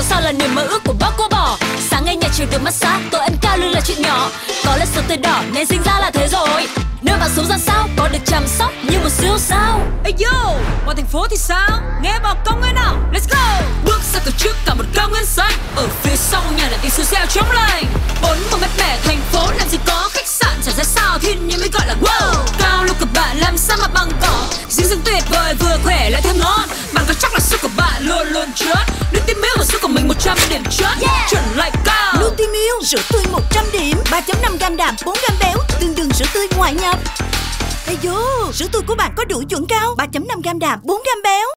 sao là niềm mơ ước của bác cô bỏ. Sáng ngày nhà chiều được massage, tôi ăn cao lương là chuyện nhỏ. Có lẽ sớm tôi đỏ nên sinh ra là thế rồi. Nơi bạn sống ra sao, có được chăm sóc như một siêu sao. Ê yo, ngoài thành phố thì sao? Nghe bảo công nguyên nào, let's go. Bước ra từ trước cả một cao nguyên xanh. Ở phía sau nhà là tiếng siêu xeo chống lạnh. 40 mét mẻ thành phố làm gì có khách sạn chẳng ra sao thiên nhiên mới gọi là wow. Cao lục của bạn làm sao mà bằng cỏ. Dinh dưỡng tuyệt vời vừa khỏe lại thơm ngon. Bạn có chắc là sức của bạn luôn luôn chớt. Nutimilk là sức của mình 100 điểm chớt. Chuẩn lại cao. Nutimilk sữa tươi 100 điểm, 3.5 gam đạm, 4 gam béo, tương đương sữa tươi ngoại nhập. Ê dô, sữa tươi của bạn có đủ chuẩn cao, 3.5 gam đạm, 4 gam béo.